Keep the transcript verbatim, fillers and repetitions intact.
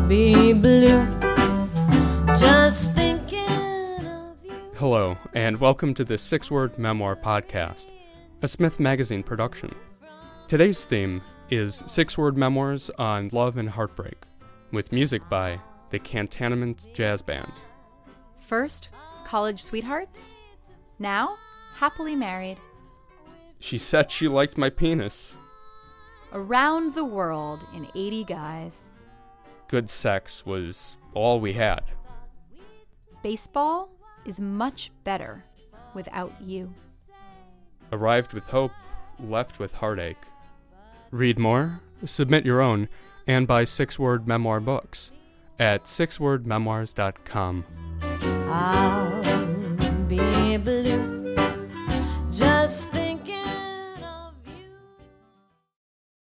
be blue. Just thinking of you. Hello, and welcome to the Six Word Memoir Podcast, a Smith Magazine production. Today's theme is Six Word Memoirs on Love and Heartbreak, with music by the Cantonament Jazz Band. First, college sweethearts. Now, happily married. She said she liked my penis. Around the world in eighty guys. Good sex was all we had. Baseball is much better without you. Arrived with hope, left with heartache. Read more, submit your own, and buy six-word memoir books at six word memoirs dot com. I'll be blue.